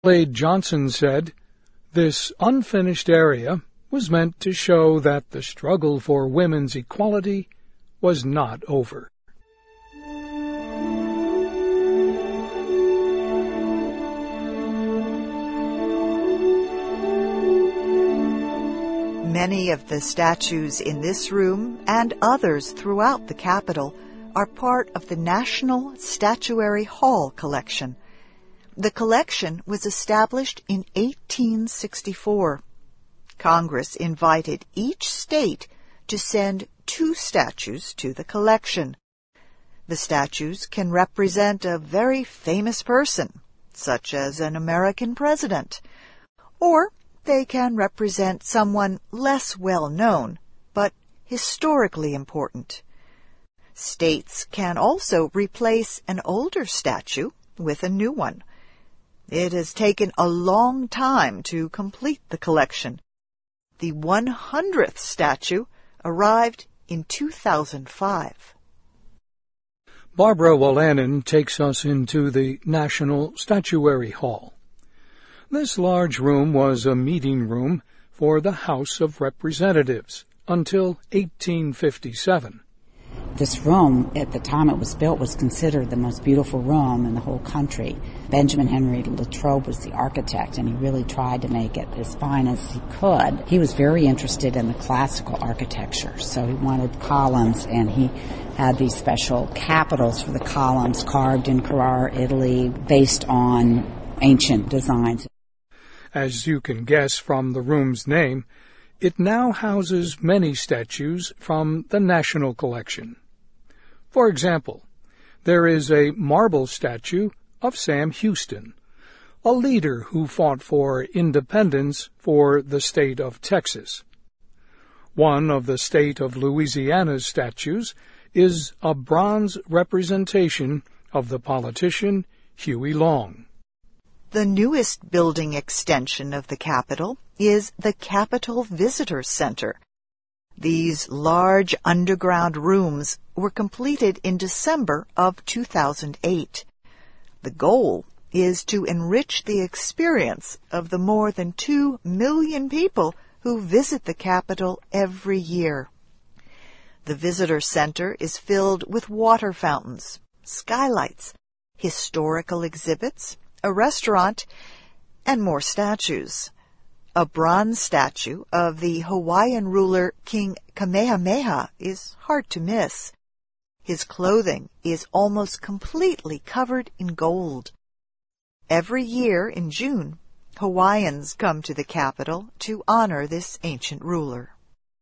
Adelaide Johnson said, "This unfinished area was meant to show that the struggle for women's equality was not over." Many of the statues in this room and others throughout the Capitol are part of the National Statuary Hall collection. The collection was established in 1864. Congress invited each state to send 2 statues to the collection. The statues can represent a very famous person, such as an American president, or they can represent someone less well known, but historically important. States can also replace an older statue with a new one. It has taken a long time to complete the collection. The 100th statue arrived in 2005. Barbara Wolanin takes us into the National Statuary Hall. This large room was a meeting room for the House of Representatives until 1857. This room, at the time it was built, was considered the most beautiful room in the whole country. Benjamin Henry Latrobe was the architect, and he really tried to make it as fine as he could. He was very interested in the classical architecture, so he wanted columns, and he had these special capitals for the columns carved in Carrara, Italy, based on ancient designs. As you can guess from the room's name, it now houses many statues from the National Collection. For example, there is a marble statue of Sam Houston, a leader who fought for independence for the state of Texas. One of the state of Louisiana's statues is a bronze representation of the politician Huey Long. The newest building extension of the Capitol is the Capitol Visitor Center. These large underground rooms were completed in December of 2008. The goal is to enrich the experience of the more than 2 million people who visit the Capitol every year. The Visitor Center is filled with water fountains, skylights, historical exhibits, a restaurant, and more statues. A bronze statue of the Hawaiian ruler King Kamehameha is hard to miss. His clothing is almost completely covered in gold. Every year in June, Hawaiians come to the Capitol to honor this ancient ruler.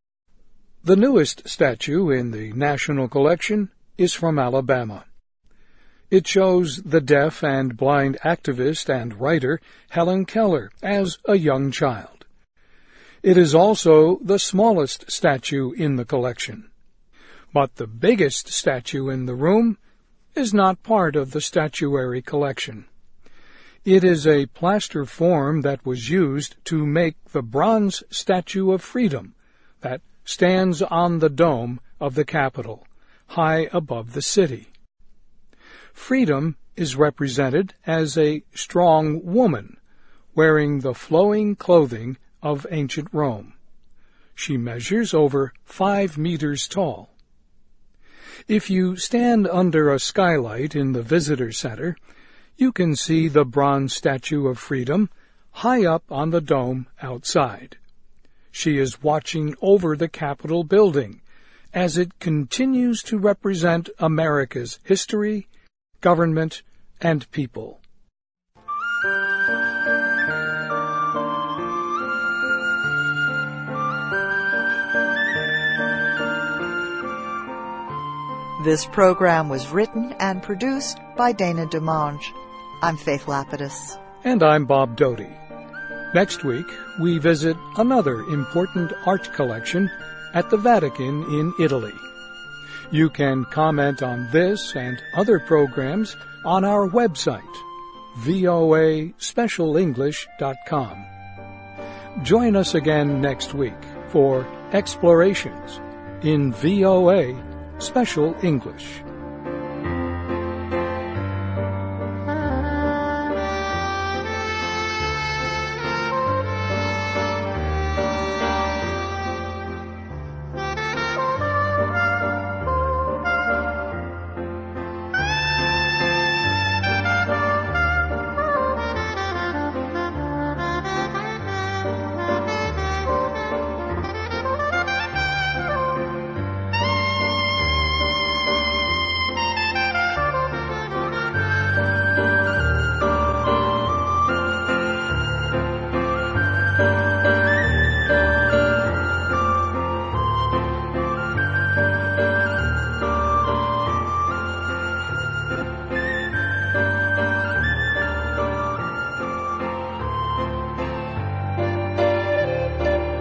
The newest statue in the National Collection is from Alabama. It shows the deaf and blind activist and writer Helen Keller as a young child. It is also the smallest statue in the collection. But the biggest statue in the room is not part of the statuary collection. It is a plaster form that was used to make the bronze Statue of Freedom that stands on the dome of the Capitol, high above the city. Freedom is represented as a strong woman wearing the flowing clothing of ancient Rome. She measures over 5 meters tall. If you stand under a skylight in the visitor center, you can see the bronze Statue of Freedom high up on the dome outside. She is watching over the Capitol building as it continues to represent America's history, government, and people. This program was written and produced by Dana DeMange. I'm Faith Lapidus. And I'm Bob Doty. Next week, we visit another important art collection at the Vatican in Italy. You can comment on this and other programs on our website, voaspecialenglish.com. Join us again next week for Explorations in VOA Special English.